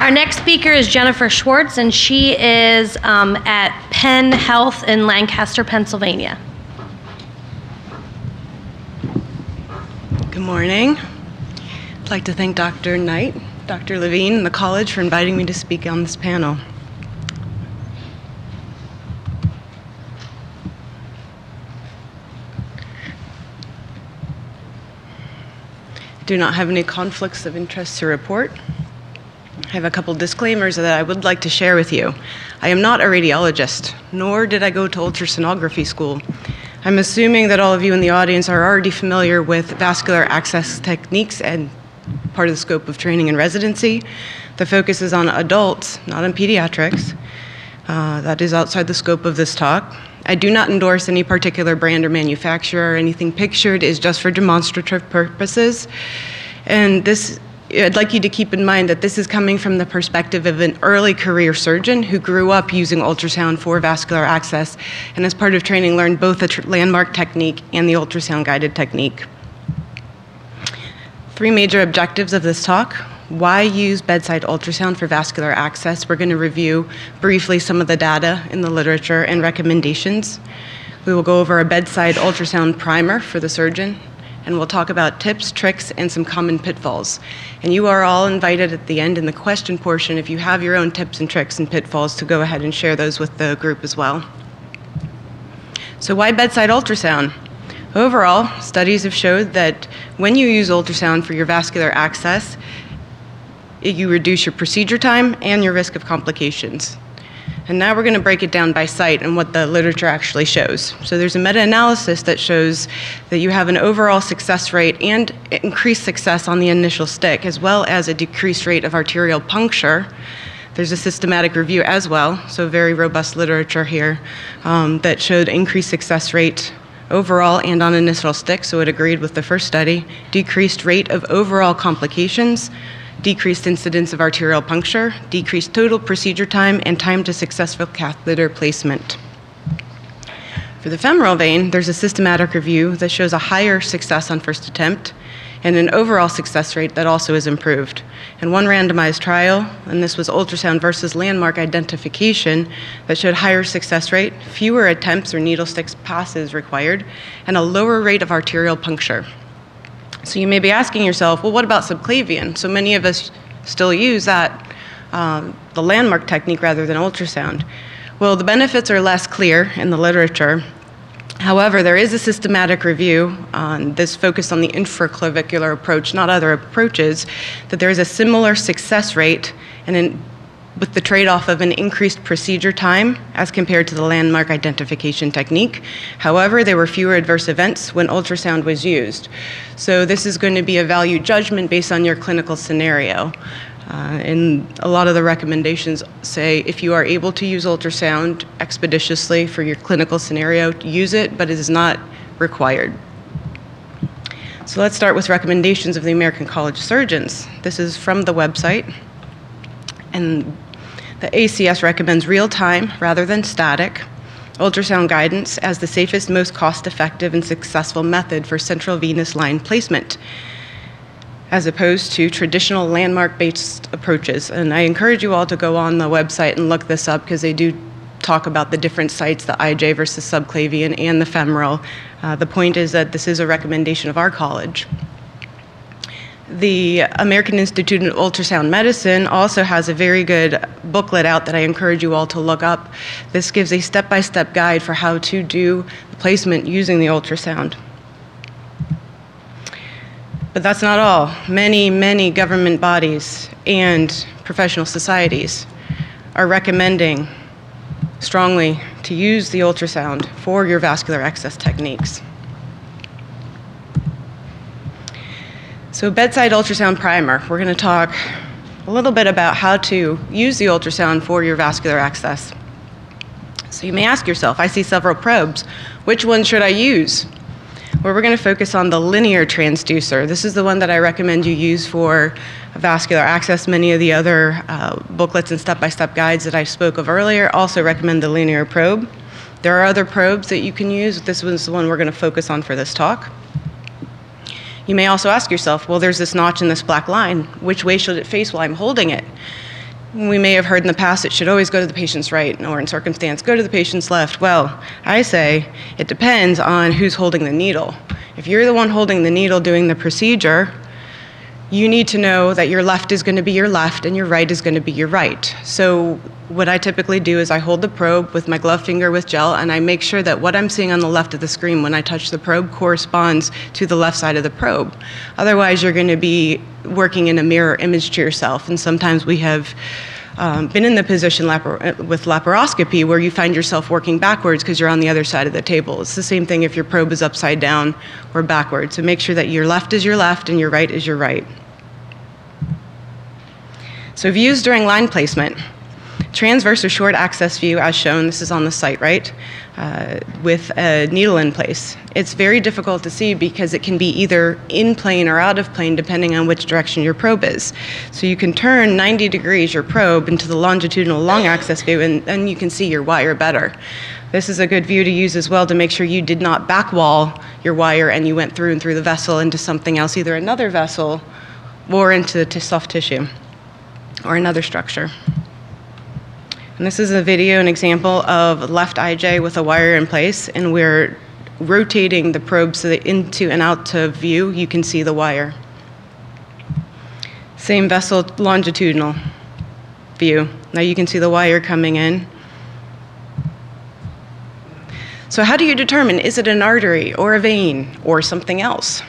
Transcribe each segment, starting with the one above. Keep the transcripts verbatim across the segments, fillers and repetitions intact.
Our next speaker is Jennifer Schwartz, and she is um, at Penn Health in Lancaster, Pennsylvania. Good morning. I'd like to thank Doctor Knight, Doctor Levine, and the college for inviting me to speak on this panel. I do not have any conflicts of interest to report. I have a couple disclaimers that I would like to share with you. I am not a radiologist, nor did I go to ultrasonography school. I'm assuming that all of you in the audience are already familiar with vascular access techniques and part of the scope of training and residency. The focus is on adults, not on pediatrics. Uh, that is outside the scope of this talk. I do not endorse any particular brand or manufacturer. Anything pictured is just for demonstrative purposes. And this I'd like you to keep in mind that this is coming from the perspective of an early career surgeon who grew up using ultrasound for vascular access, and as part of training learned both the landmark technique and the ultrasound guided technique. Three major objectives of this talk. Why use bedside ultrasound for vascular access? We're going to review briefly some of the data in the literature and recommendations. We will go over a bedside ultrasound primer for the surgeon, and we'll talk about tips, tricks, and some common pitfalls. And you are all invited at the end in the question portion, if you have your own tips and tricks and pitfalls, to go ahead and share those with the group as well. So why bedside ultrasound? Overall, studies have showed that when you use ultrasound for your vascular access, you reduce your procedure time and your risk of complications. And now we're going to break it down by site and what the literature actually shows. So there's a meta-analysis that shows that you have an overall success rate and increased success on the initial stick, as well as a decreased rate of arterial puncture. There's a systematic review as well, so very robust literature here um, that showed increased success rate overall and on initial stick, so it agreed with the first study. Decreased rate of overall complications, decreased incidence of arterial puncture, decreased total procedure time, and time to successful catheter placement. For the femoral vein, there's a systematic review that shows a higher success on first attempt and an overall success rate that also is improved. And one randomized trial, and this was ultrasound versus landmark identification, that showed higher success rate, fewer attempts or needle stick passes required, and a lower rate of arterial puncture. So you may be asking yourself, well, what about subclavian? So many of us still use that, um, the landmark technique rather than ultrasound. Well, the benefits are less clear in the literature. However, there is a systematic review on this focused on the infraclavicular approach, not other approaches, that there is a similar success rate and in, with the trade-off of an increased procedure time as compared to the landmark identification technique. However, there were fewer adverse events when ultrasound was used. So this is going to be a value judgment based on your clinical scenario. Uh, and a lot of the recommendations say if you are able to use ultrasound expeditiously for your clinical scenario, use it, but it is not required. So let's start with recommendations of the American College of Surgeons. This is from the website. And the A C S recommends real-time rather than static ultrasound guidance as the safest, most cost-effective, and successful method for central venous line placement, as opposed to traditional landmark-based approaches. And I encourage you all to go on the website and look this up, because they do talk about the different sites, the I J versus subclavian and the femoral. Uh, the point is that this is a recommendation of our college. The American Institute of Ultrasound Medicine also has a very good booklet out that I encourage you all to look up. This gives a step-by-step guide for how to do the placement using the ultrasound. But that's not all. Many, many government bodies and professional societies are recommending strongly to use the ultrasound for your vascular access techniques. So bedside ultrasound primer, we're going to talk a little bit about how to use the ultrasound for your vascular access. So you may ask yourself, I see several probes. Which one should I use? Well, we're going to focus on the linear transducer. This is the one that I recommend you use for vascular access. Many of the other uh, booklets and step-by-step guides that I spoke of earlier also recommend the linear probe. There are other probes that you can use. This was the one we're going to focus on for this talk. You may also ask yourself, well, there's this notch in this black line. Which way should it face while I'm holding it? we may have heard in the past it should always go to the patient's right, or in circumstance, go to the patient's left. Well, I say it depends on who's holding the needle. If you're the one holding the needle doing the procedure, you need to know that your left is going to be your left and your right is going to be your right. So what I typically do is I hold the probe with my glove finger with gel, and I make sure that what I'm seeing on the left of the screen when I touch the probe corresponds to the left side of the probe. Otherwise, you're going to be working in a mirror image to yourself, and sometimes we have um, been in the position lapar- with laparoscopy where you find yourself working backwards because you're on the other side of the table. It's the same thing if your probe is upside down or backwards. So make sure that your left is your left and your right is your right. So views during line placement. Transverse or short access view as shown, this is on the site, right? Uh, with a needle in place. It's very difficult to see because it can be either in plane or out of plane depending on which direction your probe is. So you can turn ninety degrees your probe into the longitudinal long access view, and then you can see your wire better. This is a good view to use as well to make sure you did not backwall your wire and you went through and through the vessel into something else, either another vessel or into the soft tissue or another structure. And this is a video, an example of left I J with a wire in place, and we're rotating the probe so that into and out to view, you can see the wire. Same vessel longitudinal view. Now you can see the wire coming in. So how do you determine, is it an artery or a vein or something else?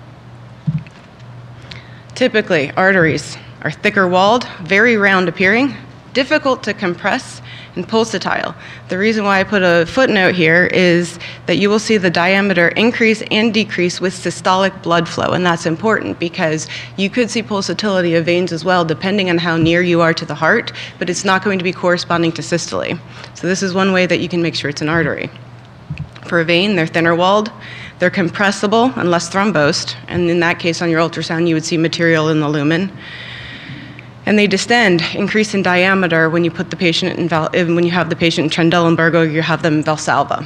Typically, arteries are thicker walled, very round appearing, difficult to compress, and pulsatile. The reason why I put a footnote here is that you will see the diameter increase and decrease with systolic blood flow, and that's important because you could see pulsatility of veins as well depending on how near you are to the heart, but it's not going to be corresponding to systole. So this is one way that you can make sure it's an artery. For a vein, they're thinner walled, they're compressible and less thrombosed, and in that case on your ultrasound you would see material in the lumen. And they distend, increase in diameter when you put the patient in val- when you have the patient in Trendelenburg or you have them in Valsalva.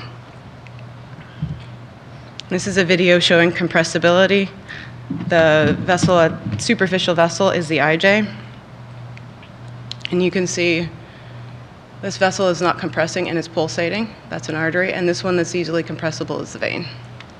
This is a video showing compressibility. The vessel, a superficial vessel, is the I J. And you can see this vessel is not compressing and it's pulsating. That's an artery. And this one that's easily compressible is the vein.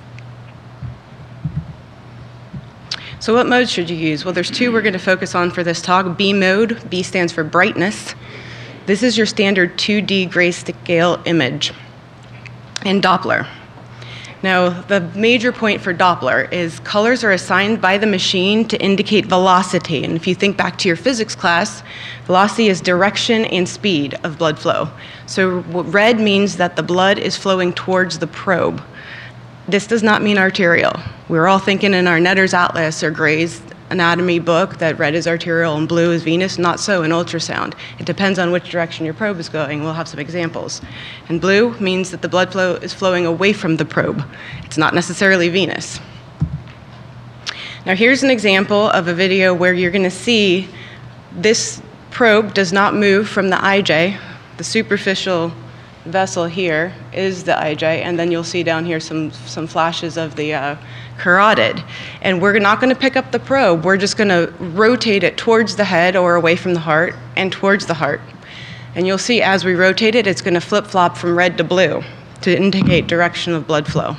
So what mode should you use? Well, there's two we're going to focus on for this talk. B mode, B stands for brightness. This is your standard two D grayscale image. And Doppler. Now, the major point for Doppler is colors are assigned by the machine to indicate velocity. And if you think back to your physics class, velocity is direction and speed of blood flow. So red means that the blood is flowing towards the probe. This does not mean arterial. We're all thinking in our Netter's Atlas or Gray's anatomy book that red is arterial and blue is venous. Not so in ultrasound. It depends on which direction your probe is going. We'll have some examples. And blue means that the blood flow is flowing away from the probe. It's not necessarily venous. Now here's an example of a video where you're going to see this probe does not move from the I J. The superficial vessel here is the I J, and then you'll see down here some, some flashes of the uh, carotid. And we're not going to pick up the probe. We're just going to rotate it towards the head or away from the heart and towards the heart. And you'll see as we rotate it, it's going to flip-flop from red to blue to indicate direction of blood flow.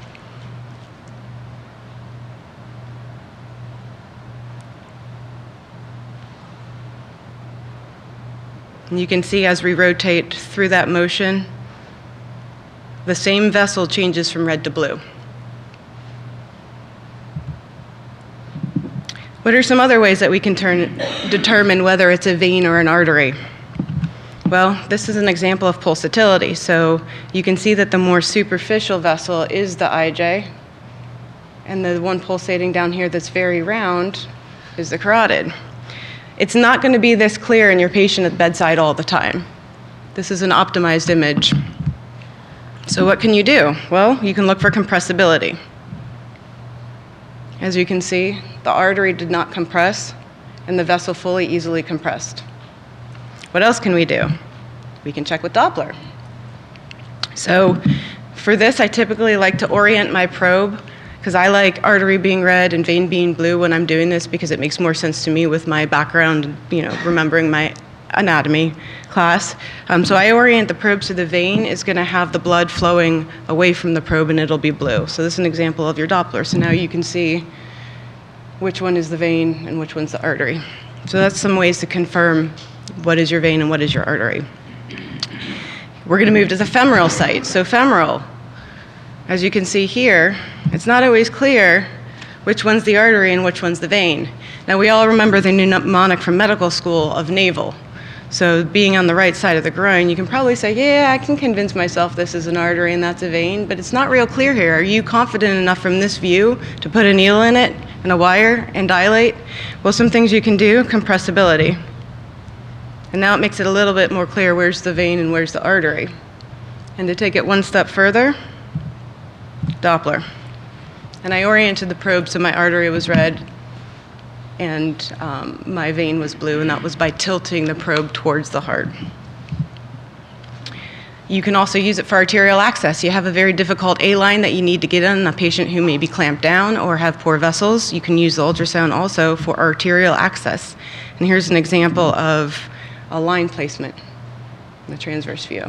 And you can see as we rotate through that motion, the same vessel changes from red to blue. What are some other ways that we can turn, determine whether it's a vein or an artery? Well, this is an example of pulsatility. So you can see that the more superficial vessel is the I J, and the one pulsating down here that's very round is the carotid. It's not going to be this clear in your patient at bedside all the time. This is an optimized image. So what can you do? Well, you can look for compressibility. As you can see, the artery did not compress, and the vessel fully easily compressed. What else can we do? We can check with Doppler. So for this, I typically like to orient my probe because I like artery being red and vein being blue when I'm doing this because it makes more sense to me with my background, you know, remembering my anatomy class. Um, so I orient the probe so the vein is going to have the blood flowing away from the probe and it'll be blue. So this is an example of your Doppler. So now you can see which one is the vein and which one's the artery. So that's some ways to confirm what is your vein and what is your artery. We're going to move to the femoral site. So femoral, as you can see here, it's not always clear which one's the artery and which one's the vein. Now we all remember the mnemonic from medical school of navel. So being on the right side of the groin, you can probably say, yeah, I can convince myself this is an artery and that's a vein, but it's not real clear here. Are you confident enough from this view to put a needle in it and a wire and dilate? Well, some things you can do, compressibility. And now it makes it a little bit more clear where's the vein and where's the artery. And to take it one step further, Doppler. And I oriented the probe so my artery was red and um, my vein was blue, and that was by tilting the probe towards the heart. You can also use it for arterial access. You have a very difficult A-line that you need to get in, a patient who may be clamped down or have poor vessels. You can use the ultrasound also for arterial access. And here's an example of a line placement in the transverse view.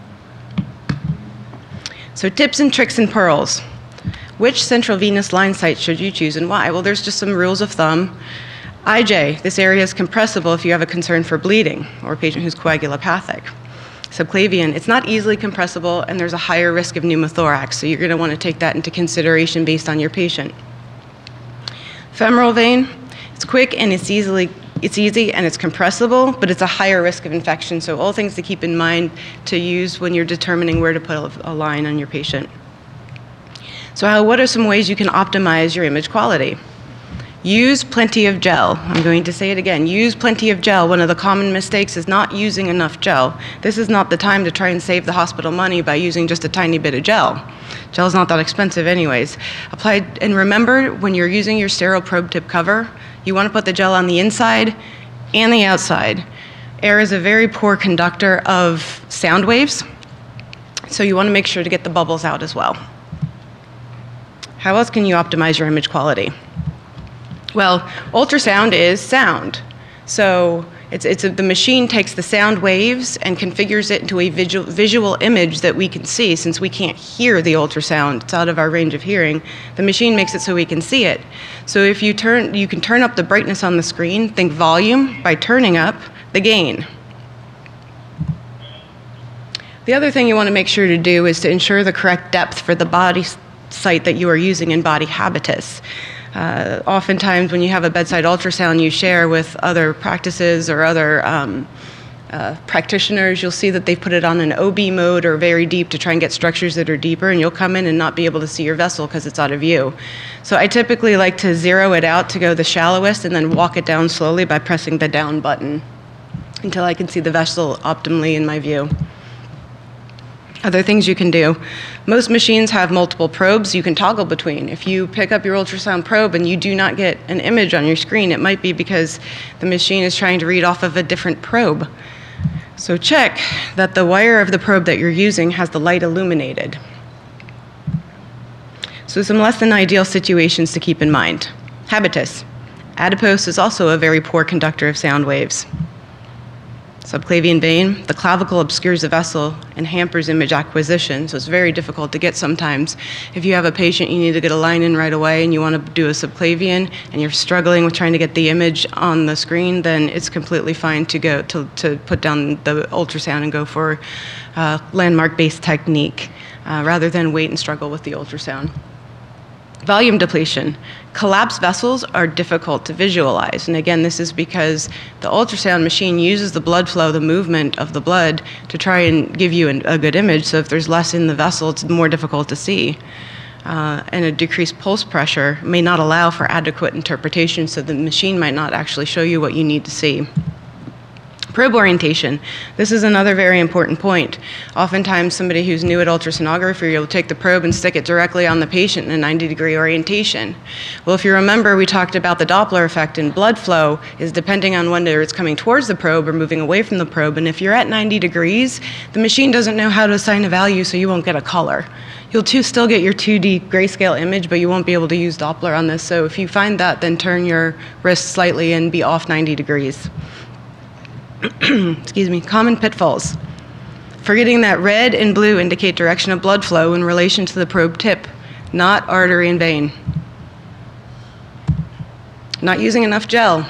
So tips and tricks and pearls. Which central venous line site should you choose and why? Well, there's just some rules of thumb. I J, this area is compressible if you have a concern for bleeding or a patient who's coagulopathic. Subclavian, it's not easily compressible and there's a higher risk of pneumothorax, so you're going to want to take that into consideration based on your patient. Femoral vein, it's quick and it's easily It's easy and it's compressible, but it's a higher risk of infection. So all things to keep in mind to use when you're determining where to put a line on your patient. So how, what are some ways you can optimize your image quality? Use plenty of gel. I'm going to say it again. Use plenty of gel. One of the common mistakes is not using enough gel. This is not the time to try and save the hospital money by using just a tiny bit of gel. Gel is not that expensive anyways. Apply, and remember, when you're using your sterile probe tip cover, you want to put the gel on the inside and the outside. Air is a very poor conductor of sound waves, so you want to make sure to get the bubbles out as well. How else can you optimize your image quality? Well, ultrasound is sound. So it's, it's a, the machine takes the sound waves and configures it into a visual, visual image that we can see. Since we can't hear the ultrasound, it's out of our range of hearing, the machine makes it so we can see it. So if you turn, you can turn up the brightness on the screen, think volume by turning up the gain. The other thing you want to make sure to do is to ensure the correct depth for the body site that you are using in body habitus. Uh, oftentimes when you have a bedside ultrasound you share with other practices or other um, uh, practitioners, you'll see that they put it on an O B mode or very deep to try and get structures that are deeper, and you'll come in and not be able to see your vessel because it's out of view. So I typically like to zero it out to go the shallowest and then walk it down slowly by pressing the down button until I can see the vessel optimally in my view. Other things you can do. Most machines have multiple probes you can toggle between. If you pick up your ultrasound probe and you do not get an image on your screen, it might be because the machine is trying to read off of a different probe. So check that the wire of the probe that you're using has the light illuminated. So some less than ideal situations to keep in mind. Habitus. Adipose is also a very poor conductor of sound waves. Subclavian vein, the clavicle obscures the vessel and hampers image acquisition, so it's very difficult to get sometimes. If you have a patient, you need to get a line in right away and you want to do a subclavian and you're struggling with trying to get the image on the screen, then it's completely fine to go to, to put down the ultrasound and go for a landmark-based technique uh, rather than wait and struggle with the ultrasound. Volume depletion. Collapsed vessels are difficult to visualize. And again, this is because the ultrasound machine uses the blood flow, the movement of the blood, to try and give you an, a good image. So if there's less in the vessel, it's more difficult to see. Uh, and a decreased pulse pressure may not allow for adequate interpretation, so the machine might not actually show you what you need to see. Probe orientation. This is another very important point. Oftentimes somebody who's new at ultrasonography will take the probe and stick it directly on the patient in a ninety degree orientation. Well, if you remember, we talked about the Doppler effect, and blood flow is depending on whether it's coming towards the probe or moving away from the probe. And if you're at ninety degrees, the machine doesn't know how to assign a value, so you won't get a color. You'll too still get your two D grayscale image, but you won't be able to use Doppler on this. So if you find that, then turn your wrist slightly and be off ninety degrees. Excuse me, common pitfalls. Forgetting that red and blue indicate direction of blood flow in relation to the probe tip, not artery and vein. Not using enough gel.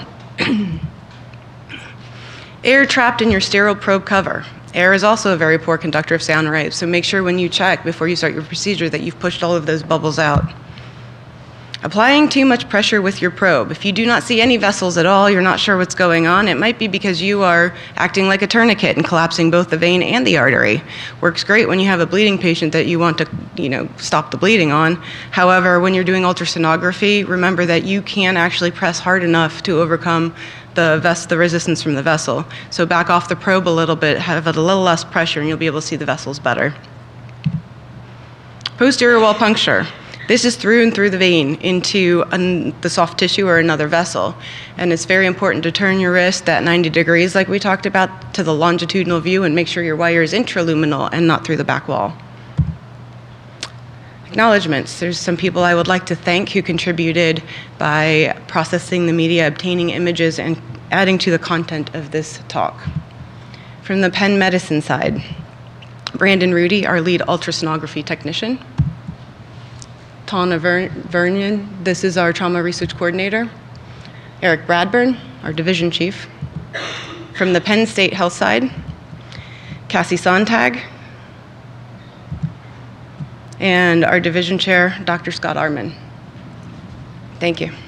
Air trapped in your sterile probe cover. Air is also a very poor conductor of sound waves, so make sure when you check before you start your procedure that you've pushed all of those bubbles out. Applying too much pressure with your probe. If you do not see any vessels at all, you're not sure what's going on, it might be because you are acting like a tourniquet and collapsing both the vein and the artery. Works great when you have a bleeding patient that you want to, you know, stop the bleeding on. However, when you're doing ultrasonography, remember that you can actually press hard enough to overcome the, ves- the resistance from the vessel. So back off the probe a little bit, have a little less pressure, and you'll be able to see the vessels better. Posterior wall puncture. This is through and through the vein into an, the soft tissue or another vessel. And it's very important to turn your wrist at ninety degrees, like we talked about, to the longitudinal view and make sure your wire is intraluminal and not through the back wall. Acknowledgements. There's some people I would like to thank who contributed by processing the media, obtaining images, and adding to the content of this talk. From the Penn Medicine side, Brandon Rudy, our lead ultrasonography technician. Tana Ver- Vernion, this is our trauma research coordinator. Eric Bradburn, our division chief. From the Penn State Health side, Cassie Sontag, and our division chair, Doctor Scott Arman. Thank you.